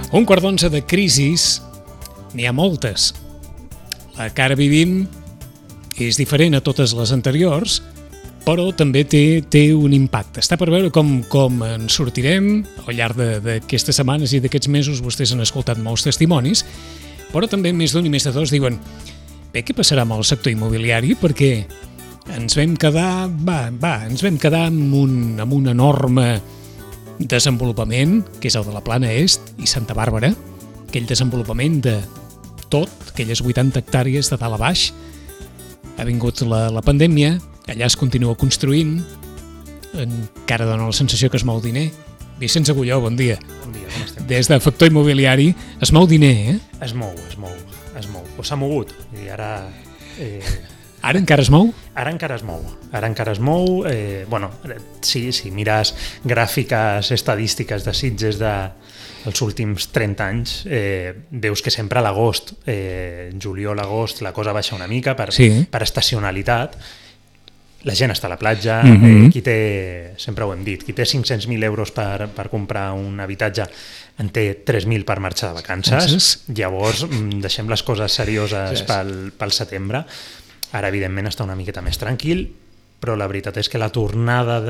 Un quart d'onze de crisis, n'hi ha moltes. La que ara vivim és diferent a totes les anteriors, però també té un impacte. Està per veure com en sortirem al llarg d'aquestes setmanes i d'aquests mesos. Vostès han escoltat molts testimonis, però també més d'un i més de dos diuen bé, què passarà amb el sector immobiliari? Perquè ens vam quedar amb un enorme desenvolupament, que és el de la Plana Est i Santa Bàrbara, aquell desenvolupament de tot, aquelles 80 hectàrees de dalt a baix. Ha vingut la pandèmia, allà es continua construint, encara dona la sensació que es mou diner. Vicenç Agulló, bon dia. Bon dia, com estem? Des de Factor Immobiliari es mou diner, eh? Es mou. O s'ha mogut. I ara... Ara encara es mou? Ara encara es mou. Si mires gràfiques estadístiques de Sitges dels últims 30 anys, veus que sempre a l'agost, juliol, agost, la cosa baixa una mica per estacionalitat. La gent està a la platja, qui té, sempre ho hem dit, qui té 500.000 euros per comprar un habitatge en té 3.000 per marxar de vacances. Llavors, deixem les coses serioses pel setembre. Ara, evidentment, està una miqueta més tranquil, però la veritat és que la tornada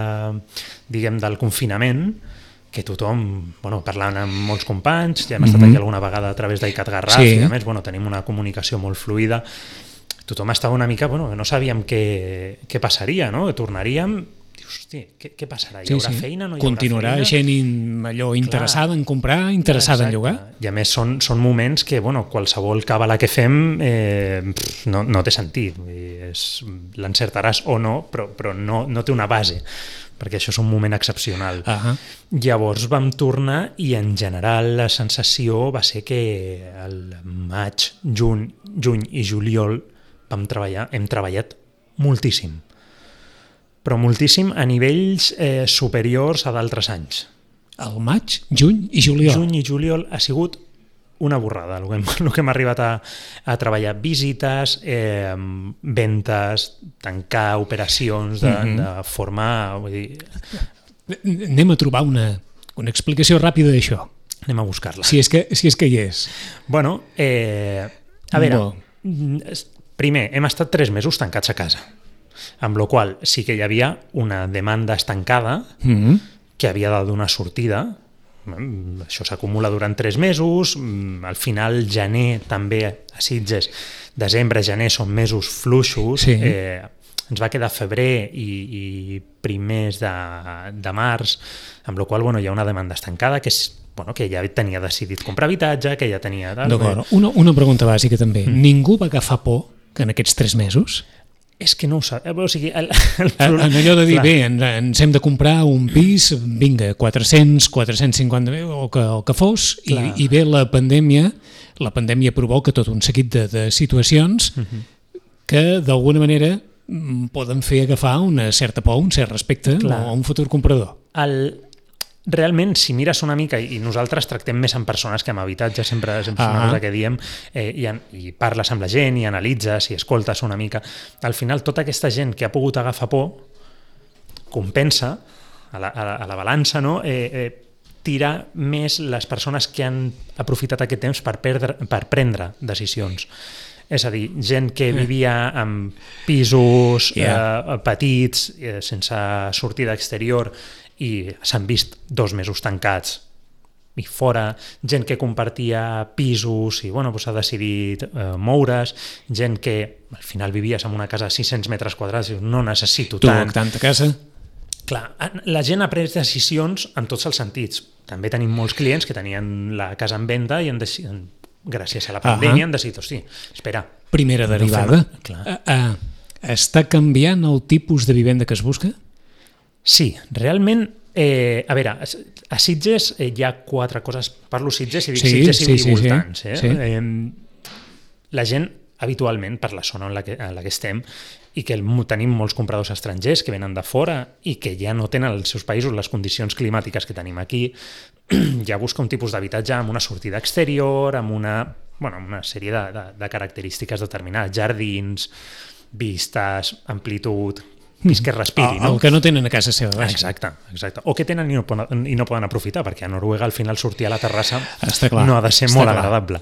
del confinament, que tothom, parlant amb molts companys, ja hem estat aquí alguna vegada a través d'ICAT Garraf, i a més tenim una comunicació molt fluida, tothom estava una mica, que no sabíem què passaria, no? Tornaríem, dius, hosti, què passarà? Hi haurà feina? No hi haurà continuarà feina? Gent allò interessada en comprar, interessada en llogar? I a més són moments que, qualsevol càbala que fem no té sentit. L'encertaràs o no, però no té una base, perquè això és un moment excepcional. Llavors vam tornar i en general la sensació va ser que el maig, juny i juliol hem treballat moltíssim, però moltíssim a nivells superiors a d'altres anys. El maig, juny i juliol? Juny i juliol ha sigut una borrada, el que hem arribat a treballar. Visites, ventes, tancar operacions, de formar... Vull dir... Anem a trobar una explicació ràpida d'això. Anem a buscar-la. Si és que hi és. A veure, primer, hem estat 3 mesos tancats a casa, amb la qual sí que hi havia una demanda estancada que havia de donar sortida. Això s'acumula durant 3 mesos, al final gener també a Sitges, desembre, gener són mesos fluixos, ens va quedar febrer i primers de març, amb la qual hi ha una demanda estancada que ja tenia decidit comprar habitatge, que ja tenia... D'acord, una pregunta bàsica també. Ningú va agafar por que en aquests 3 mesos... És que no ho sap. O sigui, en allò de dir, ens hem de comprar un pis, vinga, 400, 450 o que fos, i bé, la pandèmia provoca tot un seguit de situacions que d'alguna manera poden fer agafar una certa por, un cert respecte a un futur comprador. Realment, si mires una mica, i nosaltres tractem més amb persones que amb habitatge, sempre és una cosa que diem, i parles amb la gent, i analitzes, i escoltes una mica, al final tota aquesta gent que ha pogut agafar por compensa a la balança, no? Tirar més les persones que han aprofitat aquest temps per prendre decisions. És a dir, gent que vivia en pisos petits, sense sortida exterior, i s'han vist 2 mesos tancats i fora, gent que compartia pisos i ha decidit moure's, gent que al final vivies en una casa de 600 metres quadrats i no necessito tant. Tanta casa? Clar, la gent ha pres decisions en tots els sentits. També tenim molts clients que tenien la casa en venda i gràcies a la pandèmia han decidit, hosti, espera. Primera derivada. Està canviant el tipus de vivenda que es busca? Sí, realment, a veure, a Sitges hi ha 4 coses, parlo Sitges i dic Sitges i voltants. La gent, habitualment, per la zona en la que estem, i que tenim molts compradors estrangers que venen de fora i que ja no tenen als seus països les condicions climàtiques que tenim aquí, ja busca un tipus d'habitatge amb una sortida exterior, amb una sèrie de característiques determinades, jardins, vistes, amplitud... pis que respiri, no? El que no tenen a casa seva, vaja. Exacte. O que tenen i no poden aprofitar, perquè a Noruega al final sortir a la terrassa no ha de ser molt agradable.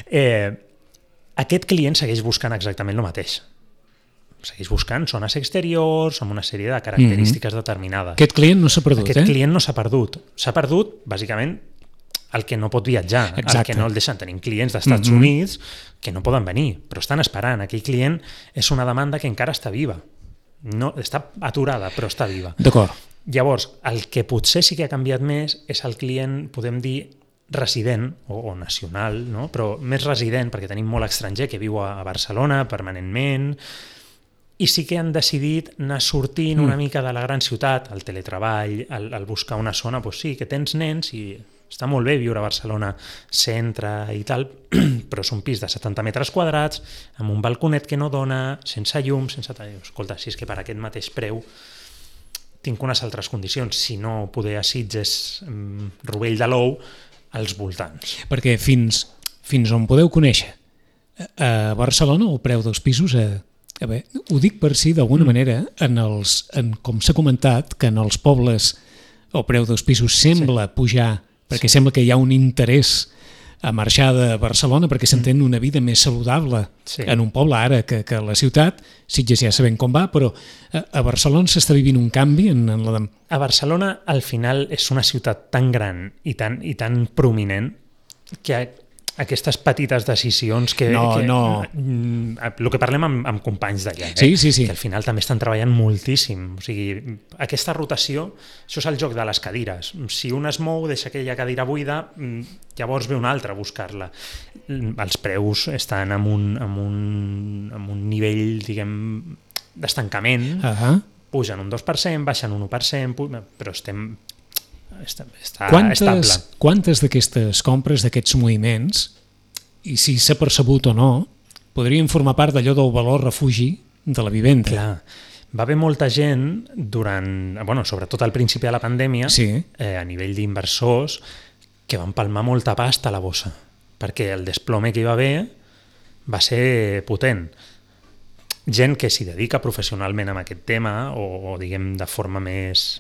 Aquest client segueix buscant exactament el mateix. Segueix buscant zones exteriors amb una sèrie de característiques determinades. Aquest client no s'ha perdut, Aquest client no s'ha perdut. S'ha perdut, bàsicament, el que no pot viatjar, el que no el deixen. Tenim clients d'Estats Units que no poden venir, però estan esperant. Aquell client és una demanda que encara està viva. No, està aturada, però està viva. D'acord. Llavors, el que potser sí que ha canviat més és el client, podem dir, resident o nacional, no? Però més resident, perquè tenim molt estranger que viu a Barcelona permanentment, i sí que han decidit anar sortint una mica de la gran ciutat, el teletreball, el buscar una zona, doncs sí, que tens nens i està molt bé viure a Barcelona centre i tal, però és un pis de 70 metres quadrats, amb un balconet que no dona, sense llum, sense tall. Escolta, si és que per aquest mateix preu tinc unes altres condicions, si no poder a Sitges, Rovell de l'Ou, als voltants. Perquè fins on podeu conèixer, a Barcelona el preu dels pisos... A veure, ho dic per si, d'alguna manera, com s'ha comentat, que en els pobles el preu dels pisos sembla pujar, perquè sembla que hi ha un interès a marxar de Barcelona perquè s'entén una vida més saludable en un poble ara que a la ciutat. Sitges ja sabem com va, però a Barcelona s'està vivint un canvi en la... A Barcelona, al final, és una ciutat tan gran i tan prominent que aquestes petites decisions que el que parlem amb companys d'allà, que al final també estan treballant moltíssim. O sigui, aquesta rotació, això és el joc de les cadires. Si una es mou, deixa aquella cadira buida, llavors ve una altra a buscar-la. Els preus estan amb un nivell, diguem, d'estancament, pugen un 2%, baixen un 1%, però està estable. Quantes d'aquestes compres, d'aquests moviments, i si s'ha percebut o no, podrien formar part d'allò del valor refugi de la vivenda? Clar, va haver molta gent sobretot al principi de la pandèmia, a nivell d'inversors, que van palmar molta pasta a la bossa, perquè el desplome que hi va haver va ser potent. Gent que s'hi dedica professionalment a aquest tema, o diguem de forma més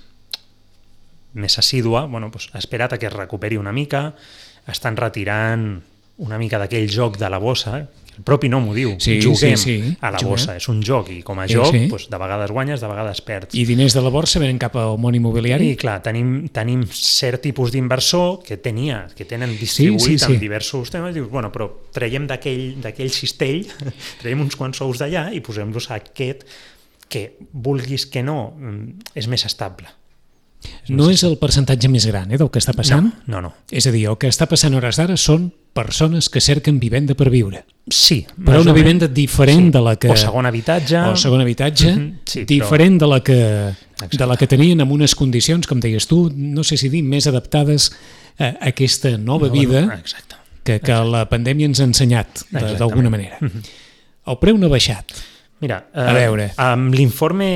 assídua, ha esperat a que es recuperi una mica, estan retirant una mica d'aquell joc de la bossa, el propi nom ho diu, juguem a la bossa, és un joc, i com a joc de vegades guanyes, de vegades perds. I diners de la borsa venen cap al món immobiliari? I clar, tenim cert tipus d'inversor que tenen distribuït en diversos temes, i dius, però traiem d'aquell cistell, traiem uns quants sous d'allà i posem-los a aquest que, vulguis que no, és més estable. No és el percentatge més gran del que està passant? No. És a dir, el que està passant a hores d'ara són persones que cerquen vivenda per viure. Sí. Però una vivenda diferent de la que... O segon habitatge. Diferent de la que tenien en unes condicions, com deies tu, no sé si dir, més adaptades a aquesta nova vida que la pandèmia ens ha ensenyat d'alguna manera. El preu no ha baixat. Mira, amb l'informe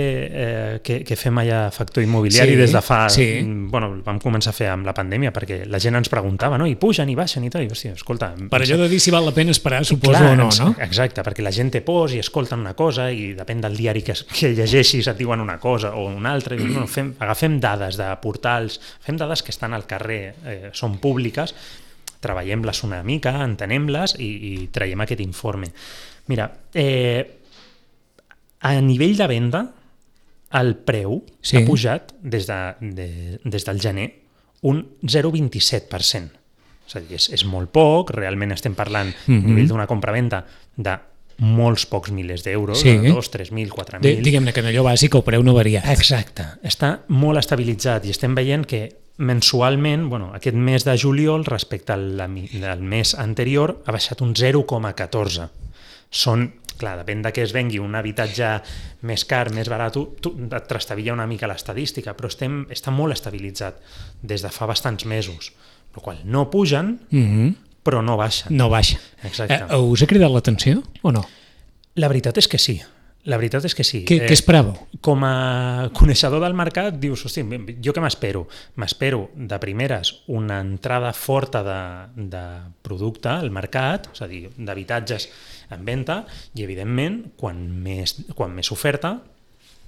que fem allà a Factor Immobiliari des de fa... vam començar a fer amb la pandèmia perquè la gent ens preguntava, i pugen i baixen i tot, i hòstia, escolta... Per allò de dir si val la pena esperar, suposo o no, no? Exacte, perquè la gent té pors i escolten una cosa i depèn del diari que llegeixis et diuen una cosa o una altra, i agafem dades de portals, fem dades que estan al carrer, són públiques, treballem-les una mica, entenem-les i traiem aquest informe. Mira, a nivell de venda, el preu ha pujat des del gener un 0,27%. És a dir, és molt poc, realment estem parlant a nivell d'una compravenda de molts pocs milers d'euros, 2, 3.000, 4.000... Diguem-ne que en allò bàsic el preu no ha variat. Exacte, està molt estabilitzat i estem veient que mensualment, aquest mes de juliol respecte al mes anterior ha baixat un 0,14. Clar, depèn de què es vengui un habitatge més car, més barat, et trastavilla una mica l'estadística, però està molt estabilitzat des de fa bastants mesos, el qual no pugen, però no baixen. No baixen. Exacte. Us ha cridat l'atenció o no? La veritat és que sí. Què esperàveu? Com a coneixedor del mercat, dius, hosti, jo què m'espero? M'espero de primeres una entrada forta de producte al mercat, és a dir, d'habitatges en venda, i evidentment, quan més oferta,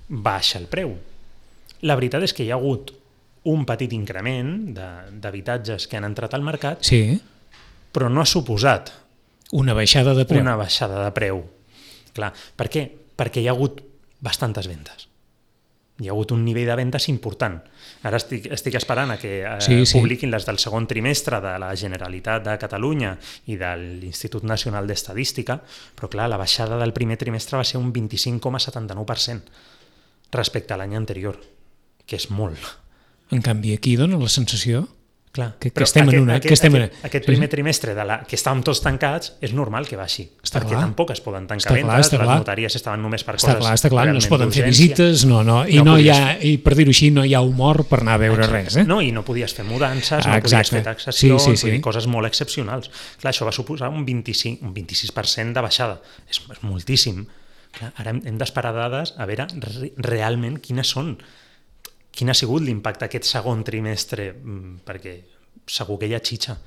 baixa el preu. La veritat és que hi ha hagut un petit increment d'habitatges que han entrat al mercat, Sí, però no ha suposat una baixada de preu. una baixada de preu. Clar, per què? Perquè hi ha hagut bastantes vendes. Hi ha hagut un nivell de vendes important. Ara estic esperant a que Sí. publiquin les del segon trimestre de la Generalitat de Catalunya i de l'Institut Nacional d'Estadística, però clar, la baixada del primer trimestre va ser un 25,79% respecte a l'any anterior, que és molt. En canvi, aquí dona la sensació Clar, que però estem en una... aquest primer trimestre que estàvem tots tancats és normal que baixi, Està perquè clar. tampoc es poden tancar Està clar, vendes, està les clar. notàries estaven només per Està coses clar, no es realment poden fer d'urgència. visites, i no hi ha, i per dir-ho així, no hi ha humor per anar a veure res, No, i no podies fer mudances, no Exacte. podies fer taxacions, Sí. vull dir, coses molt excepcionals. Clar, això va suposar un 26% de baixada. És moltíssim. Clar, ara hem d'esperar dades a veure realment quin ha sigut l'impacte aquest segon trimestre, perquè segur que hi ha xitxa.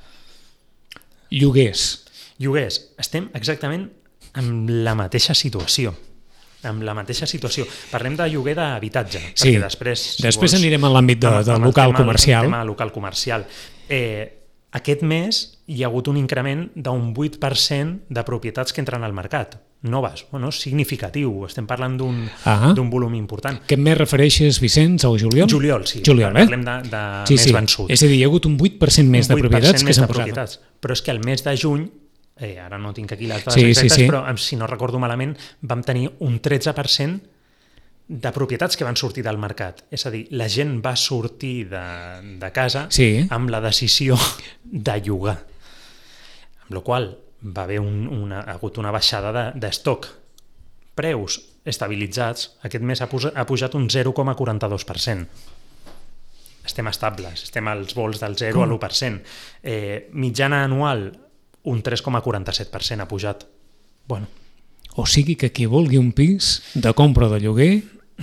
Lloguers. Lloguers, estem exactament amb la mateixa situació. Parlem de lloguer d'habitatge, Sí, perquè després anirem a l'àmbit del local comercial. El tema local comercial. Aquest mes hi ha hagut un increment d'un 8% de propietats que entren al mercat. Noves, significatiu. Estem parlant d'un volum important. Què més refereixes, Vicenç, o Juliol? Juliol, sí. Juliol, Parlem de més vençut. És a dir, hi ha hagut un 8% més de propietats que s'han posat. Però és que el mes de juny, ara no tinc aquí les dades exactes, però si no recordo malament, vam tenir un 13% de propietats que van sortir del mercat. És a dir, la gent va sortir de casa amb la decisió de llogar. Amb la qual va haver ha hagut una baixada d'estoc. Preus estabilitzats, aquest mes ha pujat un 0,42%. Estem estables, estem als vols del 0 a l'1%. Mitjana anual, un 3,47% ha pujat. Bueno. O sigui que qui vulgui un pis de compra o de lloguer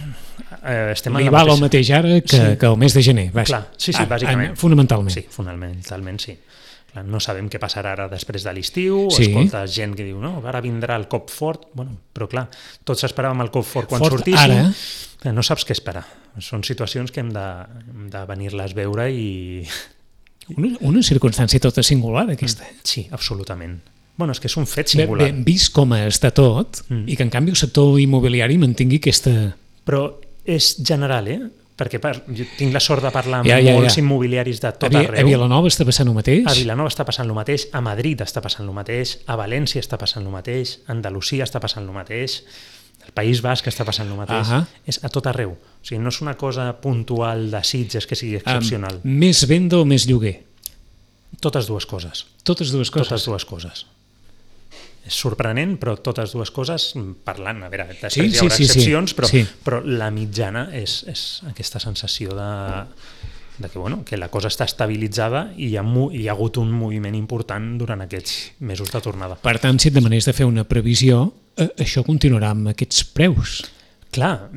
li val el mateix ara que el mes de gener. Clar, sí, bàsicament. Fonamentalment. Sí, fonamentalment sí. No sabem què passarà ara després de l'estiu, escolta gent que diu, no, ara vindrà el cop fort, però clar, tots esperàvem el cop fort quan sortissin, no saps què esperar. Són situacions que hem de venir-les a veure i... Una circumstància tota singular, aquesta. Sí, absolutament. Bueno, és que és un fet singular. Ben vist com està tot, i que en canvi el sector immobiliari mantingui aquesta... Però és general, perquè jo tinc la sort de parlar amb molts immobiliaris de tot arreu. A Vilanova està passant el mateix? A Vilanova està passant el mateix, a Madrid està passant el mateix, a València està passant el mateix, a Andalusia està passant el mateix, al País Basc està passant el mateix. És a tot arreu. O sigui, no és una cosa puntual de Sitges que sigui excepcional. Més venda o més lloguer? Totes dues coses. Totes dues coses? Totes dues coses. És sorprenent, però totes dues coses, parlant, a veure, després hi haurà excepcions, però la mitjana és aquesta sensació que la cosa està estabilitzada i hi ha hagut un moviment important durant aquests mesos de tornada. Per tant, si et demanés de fer una previsió, això continuarà amb aquests preus. Clar.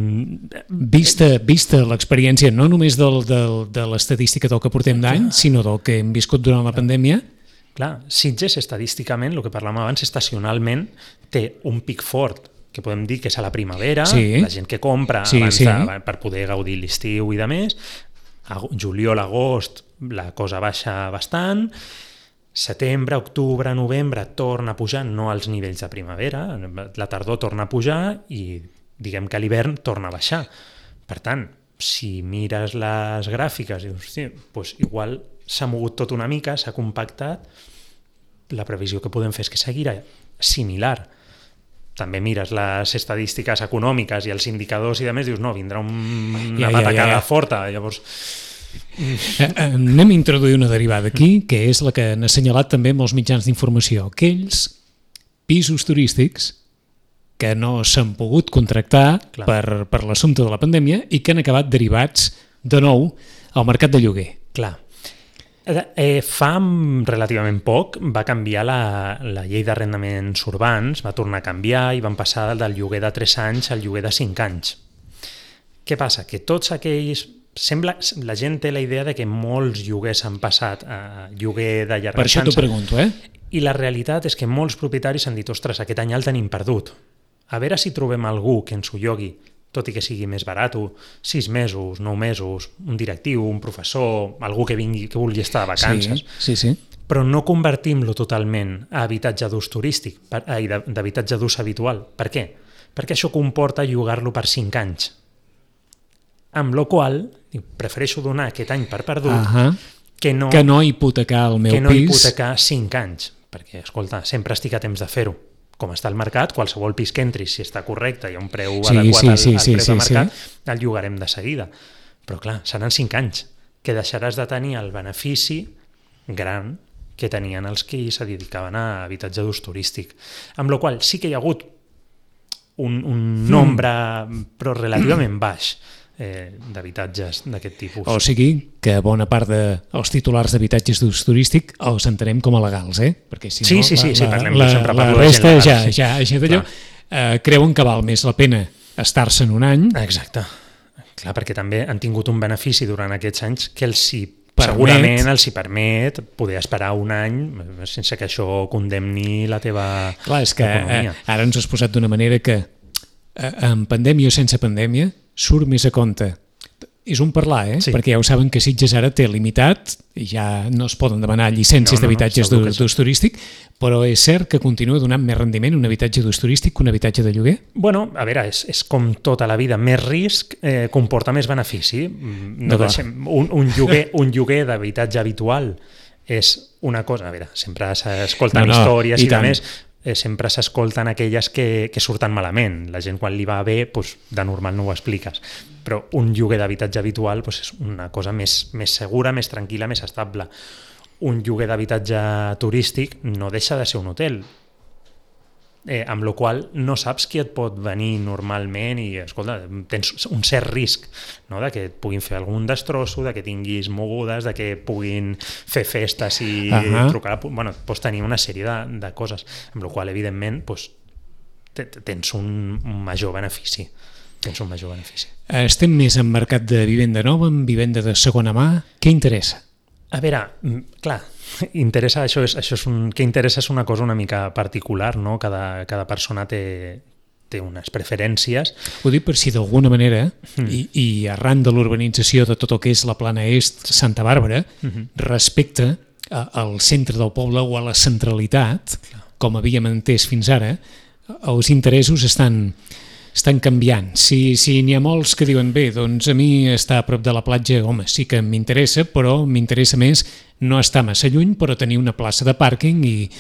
Vista l'experiència no només de l'estadística del que portem d'any, sinó del que hem viscut durant la pandèmia. Clar, Sitges, estadísticament, el que parlàvem abans, estacionalment té un pic fort, que podem dir que és a la primavera, la gent que compra per poder gaudir l'estiu i de més. Juliol, agost, la cosa baixa bastant. Setembre, octubre, novembre torna a pujar, no als nivells de primavera, la tardor torna a pujar i diguem que l'hivern torna a baixar. Per tant, si mires les gràfiques, dius, doncs igual s'ha mogut tot una mica, s'ha compactat, la previsió que podem fer és que seguirà similar. També mires les estadístiques econòmiques i els indicadors i de més, dius, no, vindrà una patacada forta, llavors... Anem a introduir una derivada aquí, que és la que han assenyalat també molts mitjans d'informació. Aquells pisos turístics que no s'han pogut contractar per l'assumpte de la pandèmia i que han acabat derivats de nou al mercat de lloguer. Clar. Fa relativament poc va canviar la llei d'arrendaments urbans, va tornar a canviar i van passar del lloguer de 3 anys al lloguer de 5 anys. Què passa? Que tots aquells... La gent té la idea de que molts lloguers han passat a lloguer de llarga estança. Per això t'ho pregunto, I la realitat és que molts propietaris han dit, ostres, aquest any el tenim perdut. A veure si trobem algú que ens ho llogui tot i que sigui més barat, 6 mesos, 9 mesos, un directiu, un professor, algú que vulgui estar de vacances. Sí. Però no convertim-lo totalment a habitatge d'ús turístic, d'habitatge d'ús habitual. Per què? Perquè això comporta llogar-lo per 5 anys. Amb la qual prefereixo donar aquest any per perdut que no hipotecar el meu pis. Que no hipotecar 5 anys. Perquè, escolta, sempre estic a temps de fer-ho. Com està el mercat, qualsevol pis que entris, si està correcte i hi ha un preu adequat al preu de mercat, el llogarem de seguida. Però clar, seran 5 anys que deixaràs de tenir el benefici gran que tenien els que se dedicaven a habitatge d'ús turístic. Amb la qual sí que hi ha hagut un nombre però relativament baix d'habitatges d'aquest tipus. O sigui que bona part dels titulars d'habitatges d'ús turístic els entenem com a legals, perquè si no, sí, parlem sempre la resta ja d'allò creuen que val més la pena estar-se'n un any. Exacte. Clar, perquè també han tingut un benefici durant aquests anys que segurament els hi permet poder esperar un any sense que això condemni la teva economia. Clar, és que ara ens has posat d'una manera que en pandèmia o sense pandèmia surt més a compte. És un parlar, Sí. Perquè ja ho saben que Sitges ara té limitat i ja no es poden demanar llicències d'habitatges d'ús turístic, però és cert que continua donant més rendiment un habitatge d'ús turístic que un habitatge de lloguer? Bueno, a veure, és com tota la vida. Més risc comporta més benefici. Un lloguer d'habitatge habitual és una cosa... A veure, sempre s'escolten històries i més... sempre s'escolten aquelles que surten malament. La gent quan li va bé, de normal no ho expliques. Però un lloguer d'habitatge habitual és una cosa més segura, més tranquil·la, més estable. Un lloguer d'habitatge turístic no deixa de ser un hotel, amb la qual no saps qui et pot venir normalment i, escolta, tens un cert risc, no? De que et puguin fer algun destrosso, de que tinguis mogudes, de que puguin fer festes i trucar... Bueno, pots tenir una sèrie de coses, amb la qual, evidentment, tens un major benefici. Estem més en mercat de vivenda nova, en vivenda de segona mà. Què interessa? A veure, clar, interessa què interessa és una cosa una mica particular, no? Cada persona té unes preferències. Ho dic per si d'alguna manera, i arran de l'urbanització de tot el que és la Plana Est, Santa Bàrbara, respecte al centre del poble o a la centralitat, com havíem entès fins ara, els interessos estan canviant. Si n'hi ha molts que diuen bé, doncs a mi estar a prop de la platja, home, sí que m'interessa, però m'interessa més no estar massa lluny, però tenir una plaça de pàrquing i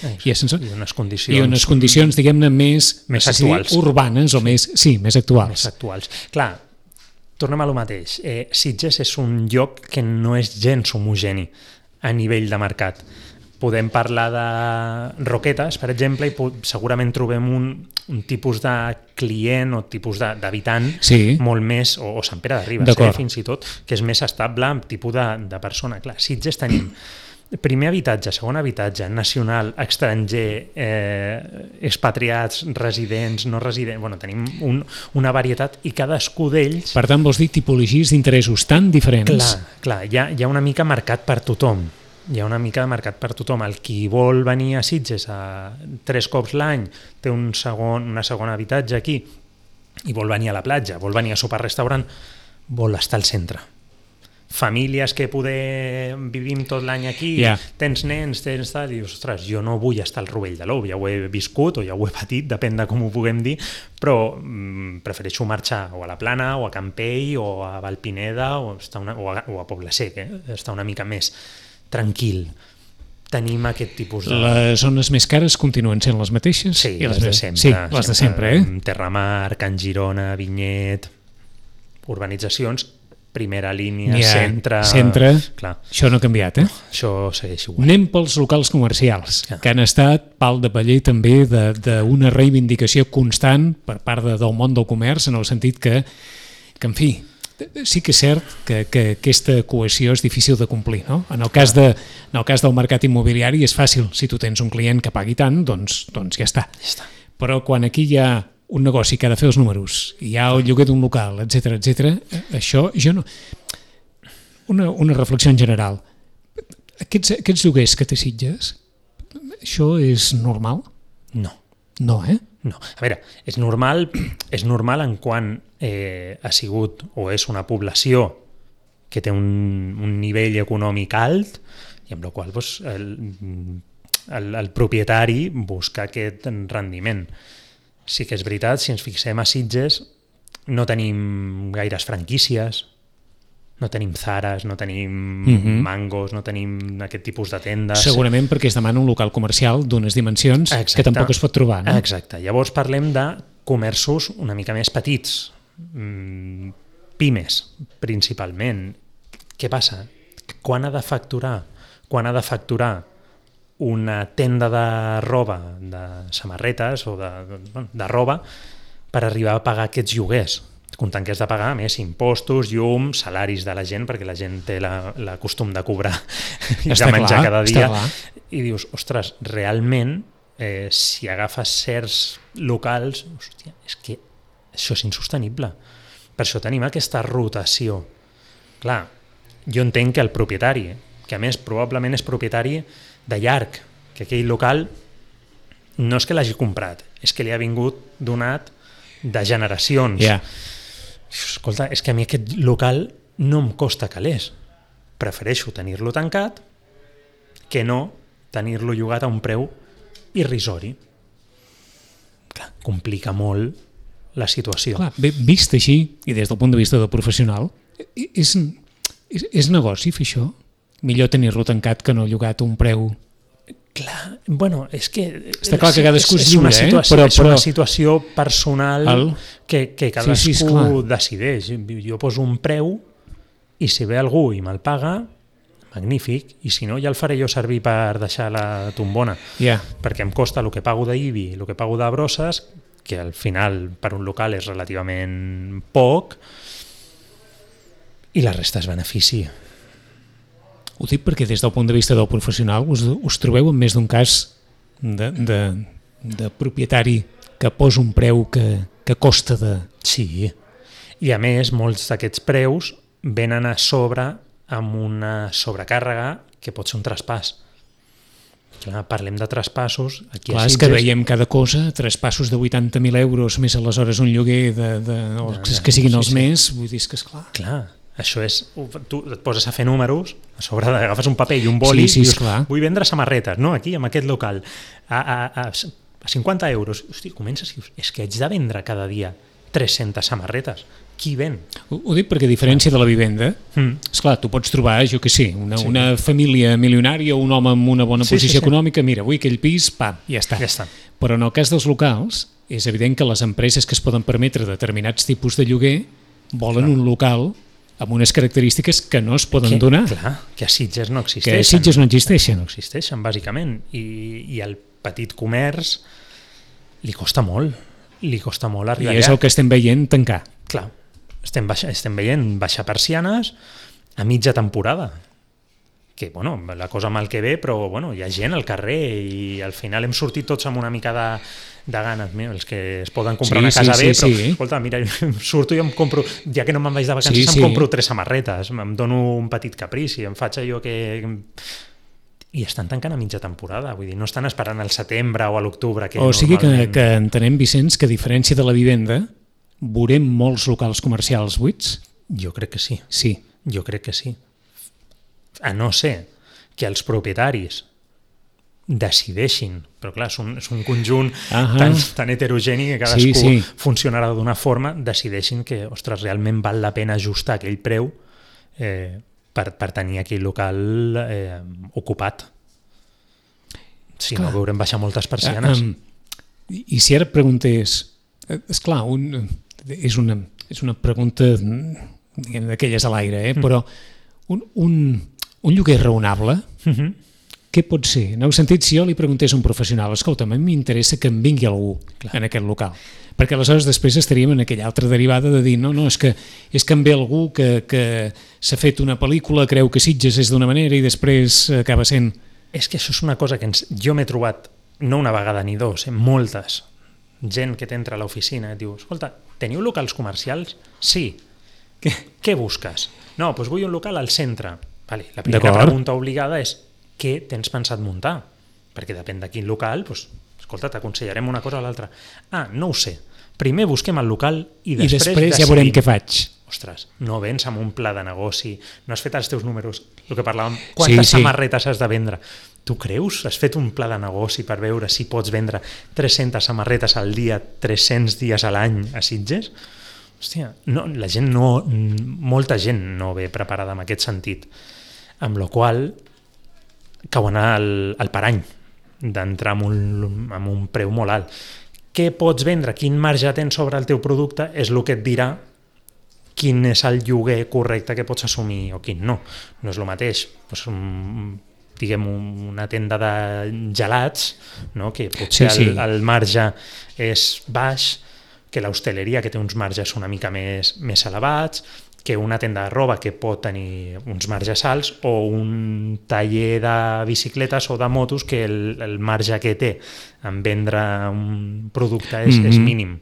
unes condicions, diguem-ne, més actuals, urbanes o més actuals. Clar, tornem a lo mateix. Sitges és un lloc que no és gens homogeni a nivell de mercat. Podem parlar de Roquetes, per exemple, i segurament trobem un tipus de client o tipus d'habitant molt més, o Sant Pere de Ribes, fins i tot, que és més estable amb tipus de persona. Clar, Sitges tenim primer habitatge, segon habitatge, nacional, estranger, expatriats, residents, no residents... Bueno, tenim una varietat i cadascú d'ells... Per tant, vols dir tipologies d'interessos tan diferents? Clar, hi ha una mica mercat per tothom. El qui vol venir a Sitges 3 cops l'any, té un segon habitatge aquí i vol venir a la platja, vol venir a sopar al restaurant, vol estar al centre. Famílies que vivim tot l'any aquí, tens nens, dius, ostres, jo no vull estar al Rovell de l'Ou, ja ho he viscut o ja ho he patit, depèn de com ho puguem dir, però prefereixo marxar o a la Plana o a Campell o a Valpineda o a Poble Sec, estar una mica més tranquil. Tenim aquest tipus de... Les zones més cares continuen sent les mateixes? Sí, les de sempre. Sí, les de sempre, Terramar, Can Girona, Vinyet, urbanitzacions, primera línia, centre... Clar. Això no ha canviat, Això segueix igual. Anem pels locals comercials, que han estat pal de paller també d'una reivindicació constant per part del món del comerç, en el sentit que en fi, sí que és cert que aquesta cohesió és difícil de complir, no? En el cas del mercat immobiliari és fàcil, si tu tens un client que pagui tant, doncs ja està. Però quan aquí hi ha un negoci que ha de fer els números, hi ha el lloguer d'un local, etc, això jo no... Una reflexió en general. Aquests lloguers que té Sitges, això és normal? No. No, No. A veure, és normal en quant ha sigut o és una població que té un nivell econòmic alt i amb la qual doncs, el propietari busca aquest rendiment. Sí que és veritat, si ens fixem a Sitges, no tenim gaires franquícies, no tenim Zaras, no tenim Mangos, no tenim aquest tipus de tendes. Segurament perquè es demana un local comercial d'unes dimensions que tampoc es pot trobar. No? Exacte. Llavors parlem de comerços una mica més petits, pimes, principalment. Què passa? Quan ha de facturar? Quan ha de facturar una tenda de roba, de samarretes o de roba, per arribar a pagar aquests lloguers? Comptant que has de pagar més impostos, llum, salaris de la gent, perquè la gent té la costum de cobrar i de menjar cada dia. I dius, ostres, realment, si agafes certs locals, hòstia, és que això és insostenible. Per això tenim aquesta rotació. Clar, jo entenc que el propietari, que a més probablement és propietari de llarg, que aquell local no és que l'hagi comprat, és que li ha vingut donat de generacions. Escolta, és que a mi aquest local no em costa calés. Prefereixo tenir-lo tancat que no tenir-lo llogat a un preu irrisori. Clar, complica molt la situació. Clar, vist així, i des del punt de vista del professional, és negoci fer això? Millor tenir-lo tancat que no llogat a un preu... Clar, bueno, és que... Està clar que cadascú és lliure, però és una situació personal que cadascú decideix. Jo poso un preu i si ve algú i me'l paga, magnífic, i si no ja el faré jo servir per deixar la tombona. Perquè em costa el que pago d'IBI, el que pago de brosses, que al final per un local és relativament poc, i la resta és benefici. Ho dic perquè des del punt de vista del professional us trobeu en més d'un cas de propietari que posa un preu que costa de... Sí, i a més molts d'aquests preus venen a sobre amb una sobrecàrrega que pot ser un traspàs. Clar, parlem de traspassos... Clar, és que veiem cada cosa, traspassos de 80.000 euros més aleshores un lloguer que siguin els més, vull dir que és clar. Clar. Això és, tu et poses a fer números, a sobre agafes un paper i un boli i dius, vull vendre samarretes, no? Aquí, en aquest local, a 50 euros. Hosti, comences i dius, és que haig de vendre cada dia 300 samarretes. Qui ven? Ho dic perquè a diferència de la vivenda, esclar, tu pots trobar, jo que sé, una família milionària o un home amb una bona posició econòmica, mira, vull aquell pis, pam, ja està. Però en el cas dels locals, és evident que les empreses que es poden permetre determinats tipus de lloguer volen un local amb unes característiques que no es poden donar. Clar, que a Sitges no existeixen. Que a Sitges no existeixen. No existeixen, bàsicament. I al petit comerç li costa molt. Li costa molt arribar allà. I és el que estem veient tancar. Clar, estem veient baixar persianes a mitja temporada. Que, bueno, la cosa mal que ve, però bueno, hi ha gent al carrer i al final hem sortit tots amb una mica de ganes, els que es poden comprar una casa bé, però escolta, mira, surto i em compro, ja que no me'n vaig de vacances, em compro 3 samarretes, em dono un petit caprici, em faig allò que... I estan tancant a mitja temporada, vull dir, no estan esperant al setembre o a l'octubre. O sigui que entenem, Vicenç, que a diferència de la vivenda, veurem molts locals comercials buits? Jo crec que sí. Sí. Jo crec que sí. A no ser que els propietaris decideixin, però clar, és un conjunt tan heterogeni que cadascú funcionarà d'una forma, decideixin que, ostres, realment val la pena ajustar aquell preu per tenir aquell local ocupat. Si no, veurem baixar moltes persianes. I si ara preguntés, esclar, és una pregunta d'aquelles a l'aire, però un lloguer raonable, què pot ser? En el sentit, si jo li preguntés a un professional, escolta, a mi m'interessa que em vingui algú en aquest local, perquè aleshores després estaríem en aquella altra derivada de dir, no, és que em ve algú que s'ha fet una pel·lícula, creu que Sitges és d'una manera i després acaba sent... És que això és una cosa que jo m'he trobat, no una vegada ni dos, moltes, gent que t'entra a l'oficina i et diu, escolta, teniu locals comercials? Sí. Què busques? No, doncs vull un local al centre. Vale, la primera pregunta obligada és què tens pensat muntar? Perquè depèn de quin local, doncs, escolta, t'aconsellarem una cosa o l'altra. No ho sé, primer busquem el local i I després després ja veurem què faig. Ostres, no vens amb un pla de negoci, no has fet els teus números, el que parlàvem, quantes Sí. samarretes has de vendre? Tu creus? Has fet un pla de negoci per veure si pots vendre 300 samarretes al dia, 300 dies a l'any a Sitges? Hòstia, no, molta gent no ve preparada en aquest sentit, amb la qual cauen al parany d'entrar amb un preu molt alt. Què pots vendre? Quin marge tens sobre el teu producte és el que et dirà quin és el lloguer correcte que pots assumir o quin no. No és el mateix. Diguem, una tenda de gelats, no? Que potser Sí. el marge és baix, que l'hostaleria, que té uns marges una mica més elevats, que una tenda de roba que pot tenir uns marges alts, o un taller de bicicletes o de motos que el marge que té en vendre un producte és mínim.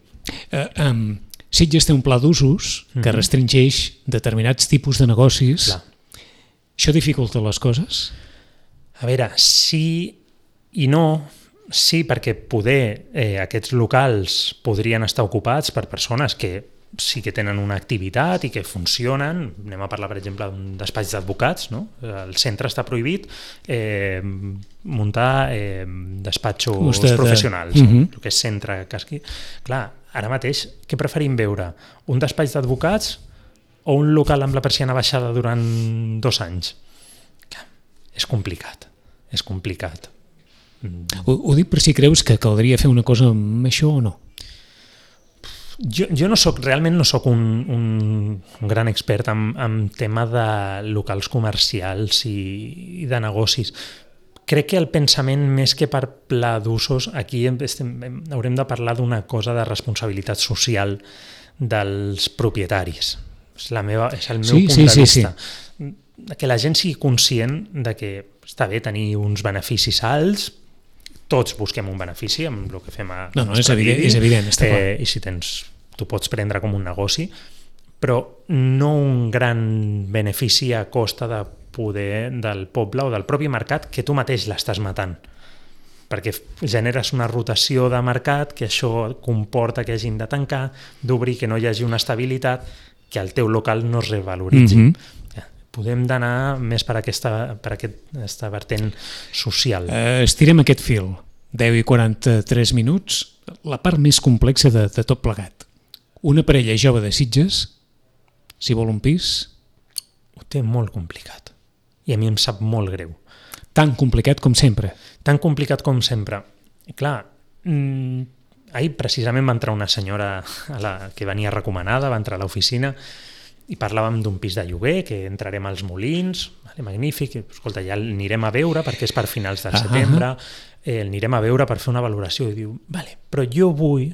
Sitges té un pla d'usos que restringeix determinats tipus de negocis. Clar. Això dificulta les coses? A veure, sí i no. Sí, perquè poder aquests locals podrien estar ocupats per persones que sí que tenen una activitat i que funcionen. Anem a parlar, per exemple, d'un despatx d'advocats, no? El centre està prohibit muntar despatxos professionals, el que és centre casqui. Clar, ara mateix, què preferim veure? Un despatx d'advocats o un local amb la persiana baixada durant 2 anys? És complicat, és complicat. Ho dic per si creus que caldria fer una cosa amb això o no. Jo realment no soc un gran expert en tema de locals comercials i de negocis. Crec que el pensament, més que per pla d'usos, aquí haurem de parlar d'una cosa de responsabilitat social dels propietaris. És el meu punt de vista. Que la gent sigui conscient de que està bé tenir uns beneficis alts, tots busquem un benefici amb el que fem a... No, és evident, està clar. I si tu pots prendre com un negoci, però no un gran benefici a costa de poder del poble o del propi mercat que tu mateix l'estàs matant. Perquè generes una rotació de mercat, que això comporta que hagin de tancar, d'obrir, que no hi hagi una estabilitat, que el teu local no es revaloritzi. Podem d'anar més per aquesta vertent social. Estirem aquest fil. 10 i 43 minuts. La part més complexa de tot plegat. Una parella jove de Sitges, si vol un pis... Ho té molt complicat. I a mi em sap molt greu. Tan complicat com sempre. Tan complicat com sempre. I clar, ahir precisament va entrar una senyora que venia recomanada, va entrar a l'oficina i parlàvem d'un pis de lloguer, que entrarem als Molins, magnífic, escolta, ja l'anirem a veure perquè és per finals de setembre, l'anirem a veure per fer una valoració, i diu, vale, però jo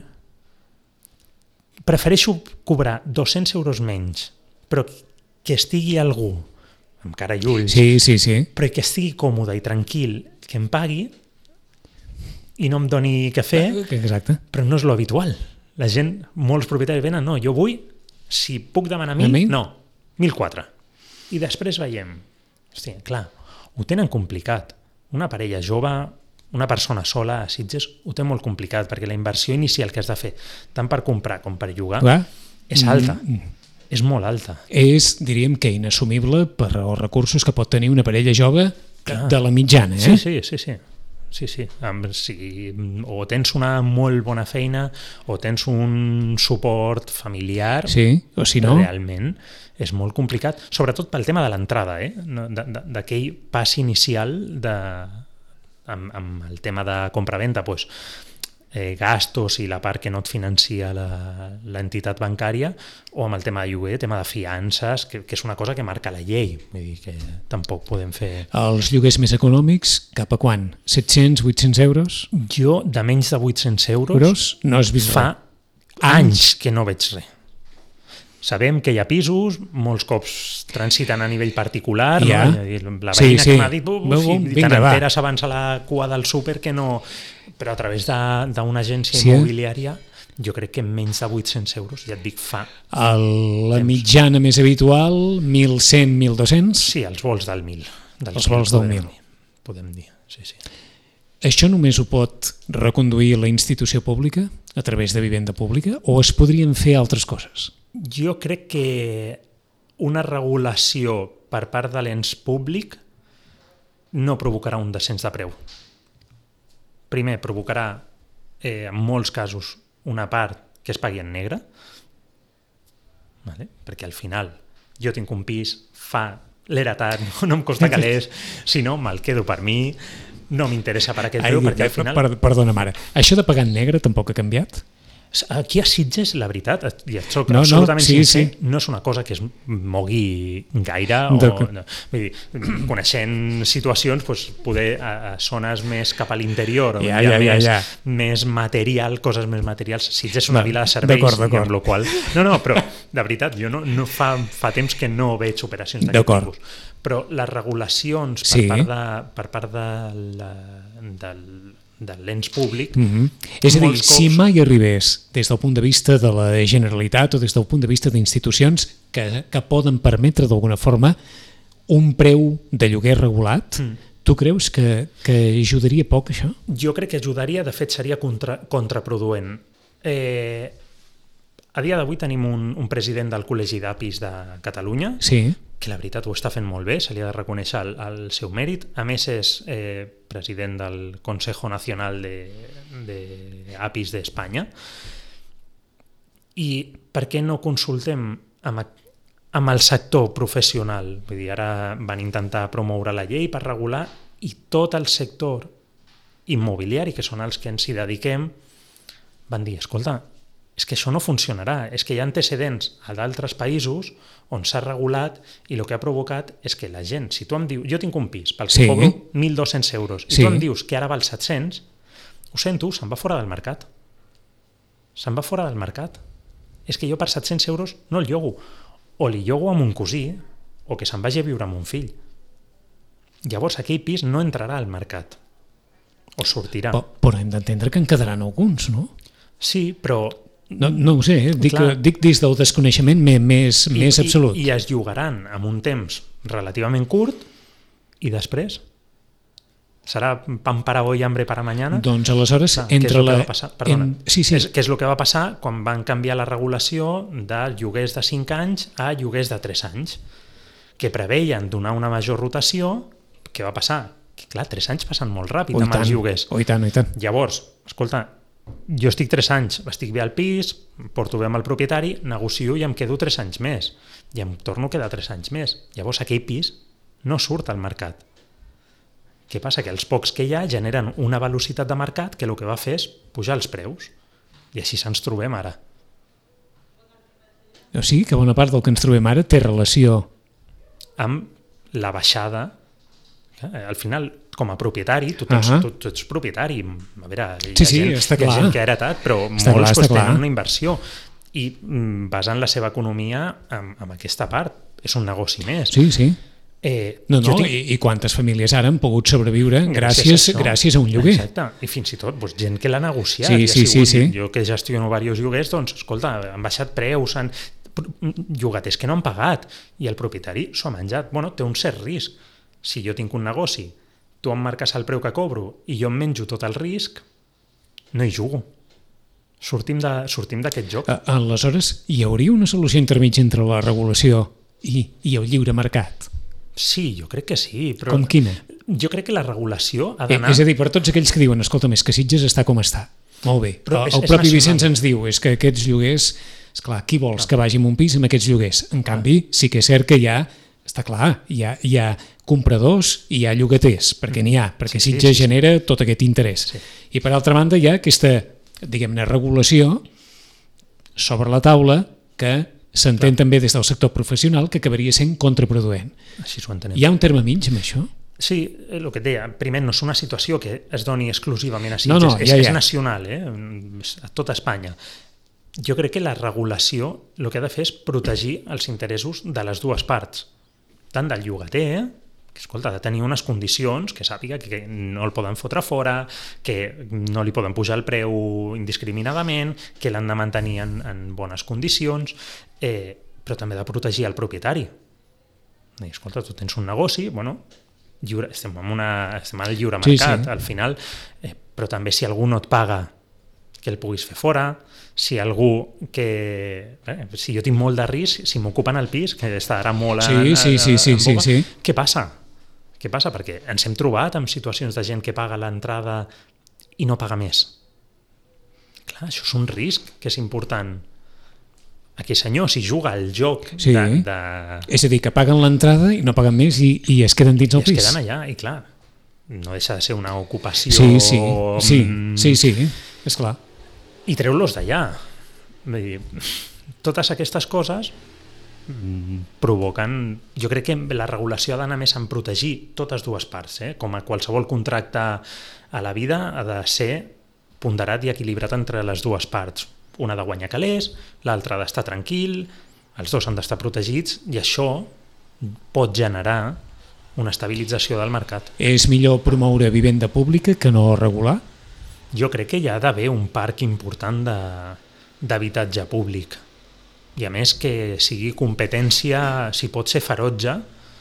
prefereixo cobrar 200 euros menys, però que estigui algú, amb cara i ulls, però que estigui còmode i tranquil, que em pagui i no em doni cafè, però no és lo habitual. La gent, molts propietaris venen, no, jo vull, si puc demanar 1.000, no, 1.004. I després veiem. Hòstia, clar, ho tenen complicat. Una parella jove, una persona sola a Sitges, ho té molt complicat, perquè la inversió inicial que has de fer, tant per comprar com per llogar, és alta. És molt alta. És, diríem que inassumible per els recursos que pot tenir una parella jove de la mitjana. Sí. O tens una molt bona feina o tens un suport familiar, o si no, realment és molt complicat, sobretot pel tema de l'entrada, d'aquell pas inicial amb el tema de compra-venda, gastos i la part que no et financia l'entitat bancària, o amb el tema de lloguer, tema de fiances, que és una cosa que marca la llei, vull dir que tampoc podem fer... Els lloguers més econòmics, cap a quan? 700, 800 euros? Jo, de menys de 800 euros no has vist fa anys que no veig res. Sabem que hi ha pisos, molts cops transiten a nivell particular, la veïna que m'ha dit i t'enteres abans a la cua del súper que no... Però a través d'una agència immobiliària, jo crec que menys de 800 euros, ja et dic, fa... La mitjana més habitual, 1.100, 1.200? Sí, els vols del 1.000. Els vols del 1.000. Podem dir, sí. això només ho pot reconduir la institució pública a través de vivenda pública o es podrien fer altres coses? Jo crec que una regulació per part de l'ens públic no provocarà un descens de preu. Primer, provocarà en molts casos una part que es pagui en negre, vale? Perquè al final jo tinc un pis, l'he heretat, no em costa calés, si no me'l quedo per mi, no m'interessa per aquest preu, perquè al final... Perdona, mare, això de pagar en negre tampoc ha canviat? Aquí a Sitges, la veritat, i et soc absolutament sincer, no és una cosa que es mogui gaire. Vull dir, coneixent situacions, doncs, poder a zones més cap a l'interior, més material, coses més materials. Sitges és una vila de serveis, amb la qual... No, però de veritat, jo no fa temps que no veig operacions d'aquest tipus. Però les regulacions per part de l'ens públic... És a dir, si mai arribés des del punt de vista de la Generalitat o des del punt de vista d'institucions que poden permetre d'alguna forma un preu de lloguer regulat, tu creus que ajudaria poc això? Jo crec que ajudaria, de fet seria contraproduent. A dia d'avui tenim un president del Col·legi d'Apis de Catalunya, que la veritat ho està fent molt bé, se li ha de reconèixer el seu mèrit. A més, és president del Consejo Nacional d'Apis d'Espanya. I per què no consultem amb el sector professional? Vull dir, ara van intentar promoure la llei per regular i tot el sector immobiliari, que són els que ens hi dediquem, van dir, escolta, és que això no funcionarà, és que hi ha antecedents a d'altres països on s'ha regulat i el que ha provocat és que la gent, si tu em dius, jo tinc un pis pel que cobro 1.200 euros i tu em dius que ara val 700, ho sento, se'n va fora del mercat. Se'n va fora del mercat. És que jo per 700 euros no el llogo. O li llogo amb un cosí o que se'n vagi a viure amb un fill. Llavors aquell pis no entrarà al mercat. O sortirà. Però hem d'entendre que en quedaran alguns, no? Sí, però... No ho sé, dic des del desconeixement més absolut. I es llogaran en un temps relativament curt i després serà pan para hoy, hambre para mañana. Doncs aleshores... Què és el que va passar quan van canviar la regulació de lloguers de 5 anys a lloguers de 3 anys, que preveien donar una major rotació. Què va passar? Que clar, 3 anys passen molt ràpid amb els lloguers. I tant. Llavors, escolta, jo estic 3 anys, estic bé al pis, porto bé amb el propietari, negocio i em quedo 3 anys més. I em torno a quedar 3 anys més. Llavors aquell pis no surt al mercat. Què passa? Que els pocs que hi ha generen una velocitat de mercat que el que va fer és pujar els preus. I així se'ns trobem ara. O sigui que bona part del que ens trobem ara té relació amb la baixada. Al final, com a propietari, tu ets propietari. A veure, hi ha gent que ha heretat, però molts tenen una inversió i basen la seva economia en aquesta part. És un negoci més. Sí. I quantes famílies ara han pogut sobreviure gràcies a un lloguer. Exacte, i fins i tot gent que l'ha negociat. Sí. Jo que gestiono diversos lloguers, doncs, escolta, han baixat preus, llogaters que no han pagat i el propietari s'ho ha menjat. Bueno, té un cert risc. Si jo tinc un negoci, tu em marques el preu que cobro i jo em menjo tot el risc, no hi jugo. Sortim d'aquest joc. Aleshores, hi hauria una solució intermitja entre la regulació i el lliure mercat? Sí, jo crec que sí. Però com quina? Jo crec que la regulació ha d'anar... És a dir, per tots aquells que diuen, escolta, més que Sitges està com està. Molt bé. Però el propi Vicenç ens diu és que aquests lloguers, esclar, qui vols que vagi amb un pis amb aquests lloguers? En canvi, sí que és cert que està clar, hi ha compradors i hi ha llogaters, perquè n'hi ha, perquè Sitges genera tot aquest interès. I per altra banda hi ha aquesta, diguem-ne, regulació sobre la taula que s'entén també des del sector professional que acabaria sent contraproduent. Així s'ho entenem. Hi ha un terme mig amb això? Sí, el que et deia, primer no és una situació que es doni exclusivament a Sitges, és nacional, a tota Espanya. Jo crec que la regulació el que ha de fer és protegir els interessos de les dues parts, tant del llogater, que escolta, ha de tenir unes condicions que sàpiga que no el poden fotre fora, que no li poden pujar el preu indiscriminadament, que l'han de mantenir en bones condicions, però també ha de protegir el propietari. Escolta, tu tens un negoci, estem al lliure mercat, sí. al final, però també si algú no et paga, que el puguis fer fora, si algú que... si jo tinc molt de risc, si m'ocupen el pis, que estarà molt sí. Què passa? Què passa? Perquè ens hem trobat amb situacions de gent que paga l'entrada i no paga més. Clar, això és un risc que és important. Aquell senyor, si juga al joc sí. És a dir, que paguen l'entrada i no paguen més i es queden dins el pis. I es queden allà, i clar, no deixa de ser una ocupació... Sí, és clar. I treu-los d'allà. Vull dir, totes aquestes coses provoquen... Jo crec que la regulació ha d'anar més en protegir totes dues parts, com a qualsevol contracte a la vida ha de ser ponderat i equilibrat entre les dues parts. Una de guanyar calés, l'altra d'estar tranquil, els dos han d'estar protegits i això pot generar una estabilització del mercat. És millor promoure vivenda pública que no regular? Jo crec que hi ha d'haver un parc important d'habitatge públic i a més que sigui competència, si pot ser ferotge,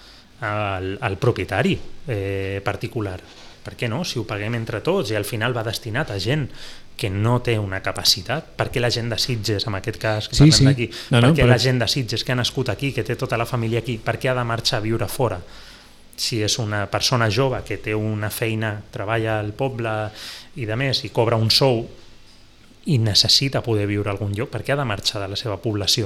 al propietari particular. Per què no? Si ho paguem entre tots i al final va destinat a gent que no té una capacitat, per què la gent de Sitges, en aquest cas que parlem d'aquí, per què la gent de Sitges que ha nascut aquí, que té tota la família aquí, per què ha de marxar a viure fora? Si és una persona jove que té una feina, treballa al poble i de més, i cobra un sou i necessita poder viure a algun lloc, per què ha de marxar de la seva població?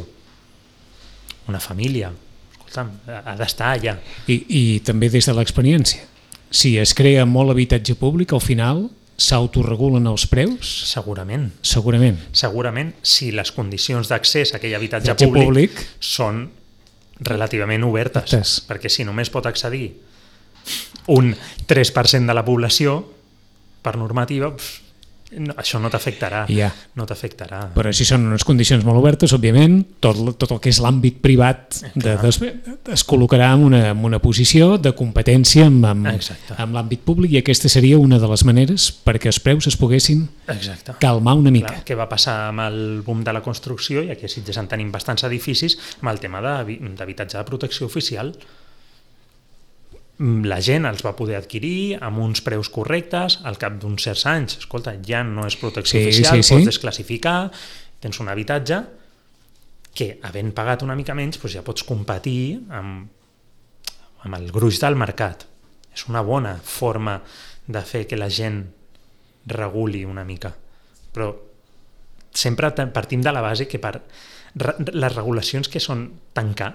Una família, escolta'm, ha d'estar allà. I també des de l'experiència, si es crea molt habitatge públic, al final s'autoregulen els preus? Segurament. Segurament, si les condicions d'accés a aquell habitatge públic són relativament obertes, perquè si només pot accedir un 3% de la població per normativa, això no t'afectarà. No t'afectarà. Però si són unes condicions molt obertes, òbviament, tot el que és l'àmbit privat es col·locarà en una posició de competència amb l'àmbit públic i aquesta seria una de les maneres perquè els preus es poguessin calmar una mica. Clar, què va passar amb el boom de la construcció, i aquí a Sitges en tenim bastants edificis, amb el tema d'habitatge de protecció oficial. La gent els va poder adquirir amb uns preus correctes, al cap d'uns certs anys, escolta, ja no és protecció oficial, pots desclassificar, tens un habitatge que, havent pagat una mica menys, doncs ja pots competir amb el gruix del mercat. És una bona forma de fer que la gent reguli una mica. Però sempre partim de la base que les regulacions que són tancar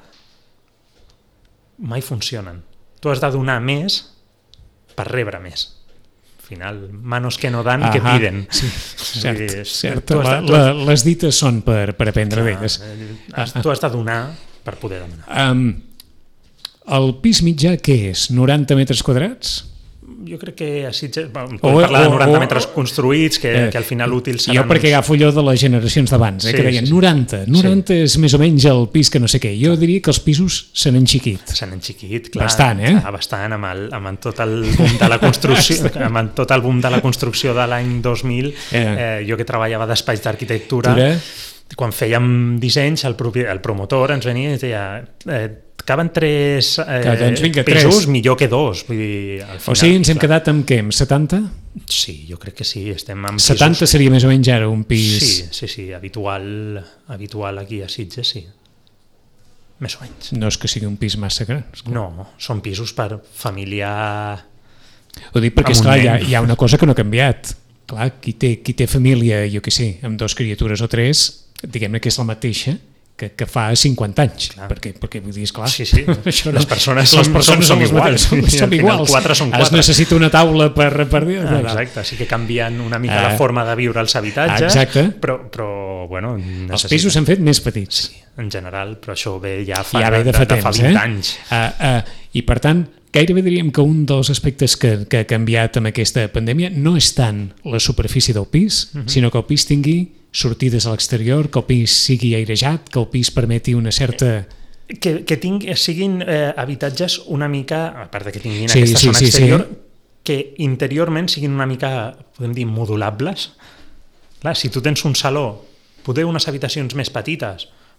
mai funcionen. Tu has de donar més per rebre més. Al final, manos que no dan, que piden. Sí, cert. Les dites són per aprendre d'elles. Tu has de donar per poder demanar. El pis mitjà què és? 90 metres quadrats? Jo crec que a Sitges podem parlar de 90 metres construïts que al final útils seran... Jo perquè agafo allò de les generacions d'abans, que deien 90 és més o menys el pis que no sé què. Jo diria que els pisos s'han enxiquit. S'han enxiquit, clar. Bastant, Bastant, amb tot el boom de la construcció, amb tot el boom de la construcció de l'any 2000, jo que treballava d'espais d'arquitectura, quan fèiem dissenys, el promotor ens venia i deia... caben 3 pisos, millor que 2. Vull dir, al final, o sigui, ens hem quedat amb què? Amb 70? Sí, jo crec que sí. Estem amb 70 pisos. Seria més o menys ara un pis... Sí, habitual aquí a Sitges, sí. Més o menys. No és que sigui un pis massa gran. No, són pisos per família... Ho dic perquè, esclar, hi ha una cosa que no ha canviat. Clar, qui té família, jo què sé, amb 2 criatures o 3, diguem-ne que és la mateixa que fa 50 anys, perquè vull dir, esclar, sí. Les persones són iguals. Són iguals. 4 són 4. Es necessita una taula per dir... Exacte, sí que canvien una mica la forma de viure els habitatges, però bueno... Els pisos s'han fet més petits. Sí, en general, però això ve ja fa 20 anys. I per tant, gairebé diríem que un dels aspectes que ha canviat amb aquesta pandèmia no és tant la superfície del pis, sinó que el pis tingui sortides a l'exterior, que el pis sigui airejat, que el pis permeti una certa... Que siguin habitatges una mica, a part de que tinguin aquesta zona exterior, que interiorment siguin una mica, podem dir, modulables. Clar, si tu tens un saló, poder unes habitacions més petites,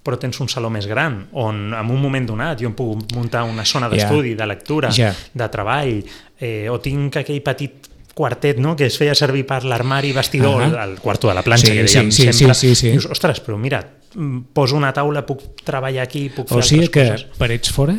però tens un saló més gran, on en un moment donat jo em puc muntar una zona d'estudi, de lectura, de treball, o tinc aquell petit quartet, no?, que es feia servir per l'armari vestidor, el quarto de la planxa, que dèiem sempre. Dius, ostres, però mira, poso una taula, puc treballar aquí, puc fer altres coses. O sigui que parets fora?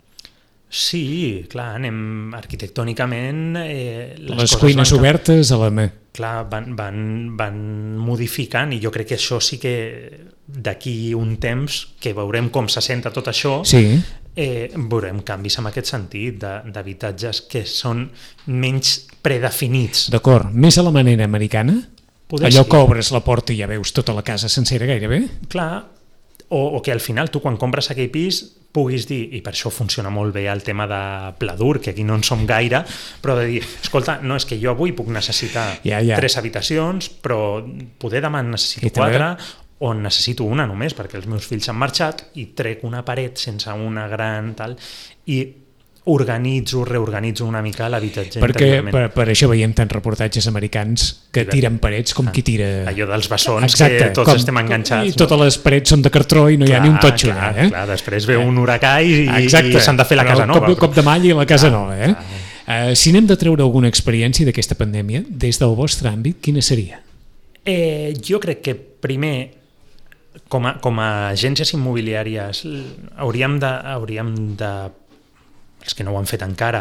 Sí, clar, anem arquitectònicament... Les cuines obertes a la mà. Clar, van modificant, i jo crec que això sí que d'aquí un temps, que veurem com se senta tot això, veurem canvis en aquest sentit, d'habitatges que són menys predefinits. D'acord, més a la manera americana? Allò que obres la porta i ja veus tota la casa sencera gairebé? Clar, o que al final tu quan compres aquell pis puguis dir, i per això funciona molt bé el tema de pla dur, que aquí no en som gaire, però de dir, escolta, no, és que jo avui puc necessitar 3 habitacions, però poder demà necessito 4, o necessito una només, perquè els meus fills han marxat, i trec una paret sense una gran tal, i reorganitzo una mica l'habitatge interiorment. Perquè per això veiem tants reportatges americans que tiren parets com qui tira... Allò dels bessons, que tots estem enganxats. I totes les parets són de cartró i no hi ha ni un totxo. Clar, després ve un huracà i s'han de fer la casa nova. Cop de malla i la casa nova. Si n'hem de treure alguna experiència d'aquesta pandèmia, des del vostre àmbit, quina seria? Jo crec que primer, com a agències immobiliàries, hauríem de els que no ho han fet encara,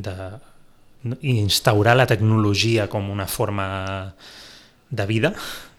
d'instaurar la tecnologia com una forma de vida.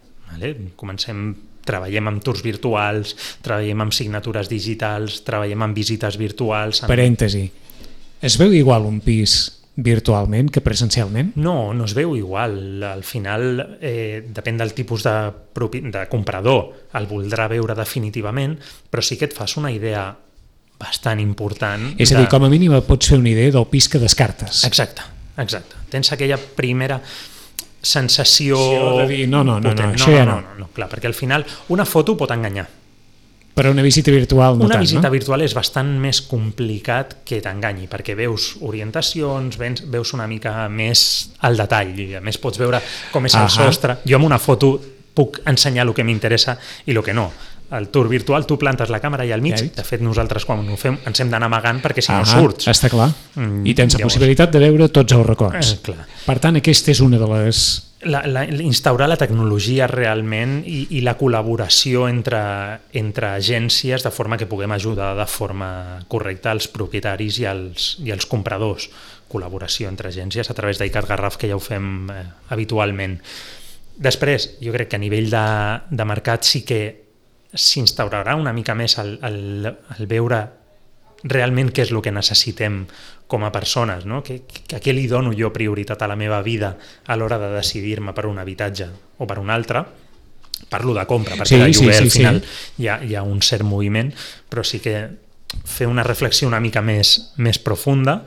Treballem amb tours virtuals, treballem amb signatures digitals, treballem amb visites virtuals... Parèntesi, es veu igual un pis virtualment que presencialment? No es veu igual. Al final, depèn del tipus de comprador, el voldrà veure definitivament, però sí que et fas una idea bastant important. És a dir, com a mínim pots fer una idea del pis que descartes. Exacte. Tens aquella primera sensació... de dir, no, això ja no. Clar, perquè al final una foto pot enganyar. Però una visita virtual no tant, no? Una visita virtual és bastant més complicat que t'enganyi, perquè veus orientacions, veus una mica més al detall, i a més pots veure com és el sostre. Jo amb una foto puc ensenyar el que m'interessa i el que no. El tour virtual, tu plantes la càmera allà al mig, de fet nosaltres quan ho fem ens hem d'anar amagant perquè si no surts. Està clar. I tens la possibilitat de veure tots els records. Per tant, aquesta és una de les... Instaurar la tecnologia realment i la col·laboració entre agències de forma que puguem ajudar de forma correcta als propietaris i als compradors. Col·laboració entre agències a través d'Icat Garraf, que ja ho fem habitualment. Després, jo crec que a nivell de mercat sí que s'instaurarà una mica més el veure realment què és el que necessitem com a persones, no? A què li dono jo prioritat a la meva vida a l'hora de decidir-me per un habitatge o per un altre. Parlo de compra, perquè de lloguer al final hi ha un cert moviment, però sí que fer una reflexió una mica més profunda.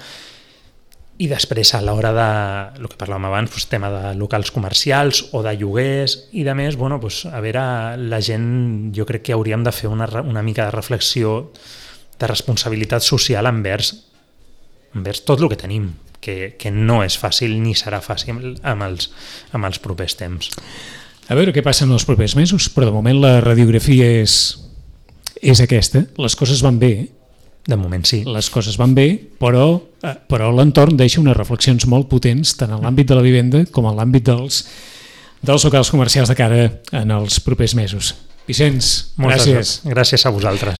I després, a l'hora de, el que parlàvem abans, tema de locals comercials o de lloguers i de més, a veure, la gent, jo crec que hauríem de fer una mica de reflexió de responsabilitat social envers tot el que tenim, que no és fàcil ni serà fàcil amb els propers temps. A veure què passa en els propers mesos, però de moment la radiografia és aquesta, les coses van bé. De moment sí. Les coses van bé, però l'entorn deixa unes reflexions molt potents tant en l'àmbit de la vivenda com en l'àmbit dels locals comercials de cara en els propers mesos. Vicenç, gràcies. Gràcies a vosaltres.